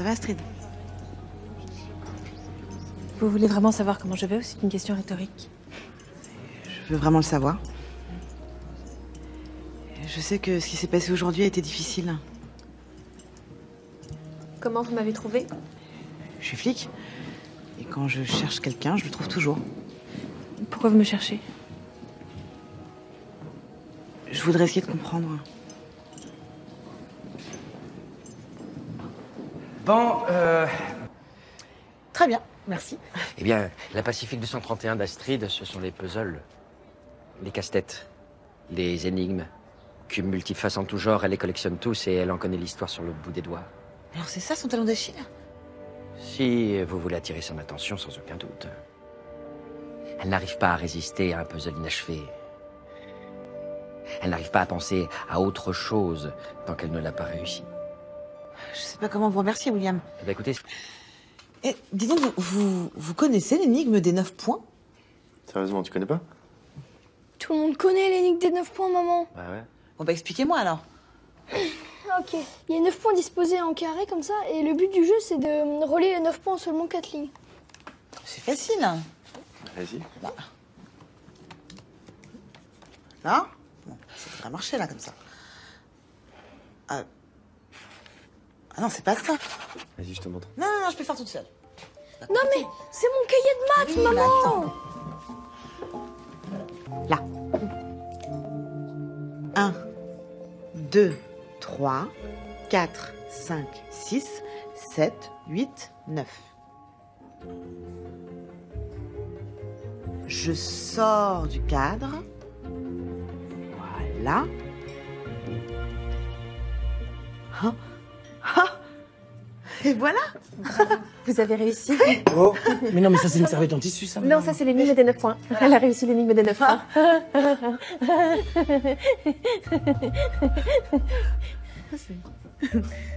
va, Astrid? Vous voulez vraiment savoir comment je vais ou c'est une question rhétorique? Je veux vraiment le savoir. Je sais que ce qui s'est passé aujourd'hui a été difficile. Comment vous m'avez trouvé? Je suis flic. Et quand je cherche quelqu'un, je le trouve toujours. Pourquoi vous me cherchez? Je voudrais essayer de comprendre. Bon, Très bien, merci. Eh bien, la Pacifique 231 d'Astrid, ce sont les puzzles, les casse-têtes, les énigmes, cubes multifaces en tout genre, elle les collectionne tous et elle en connaît l'histoire sur le bout des doigts. Alors c'est ça son talon d'Achille? Si vous voulez attirer son attention, sans aucun doute. Elle n'arrive pas à résister à un puzzle inachevé. Elle n'arrive pas à penser à autre chose tant qu'elle ne l'a pas réussi. Je sais pas comment vous remercier, William. Eh bien, écoutez, Et dis donc, vous connaissez l'énigme des 9 points? Sérieusement, tu connais pas? Tout le monde connaît l'énigme des 9 points, maman. bah ouais. Bon bah expliquez-moi alors. Ok. Il y a 9 points disposés en carré comme ça, et le but du jeu, c'est de relier les 9 points en seulement 4 lignes. C'est facile. Hein. Vas-y. Là. Bon, ça devrait marcher là comme ça. Ah non, c'est pas ça. Vas-y, je te montre. Non, je peux faire toute seule. Non mais, c'est mon cahier de maths, Oui, mais maman. attends. Là. 1, 2, 3, 4, 5, 6, 7, 8, 9. Je sors du cadre. Voilà. Ah. Ah. Et voilà. Vous avez réussi? Oh, mais non, mais ça c'est une serviette en tissu, ça. Non, ça c'est l'énigme des 9 points. Elle a réussi l'énigme des 9 points.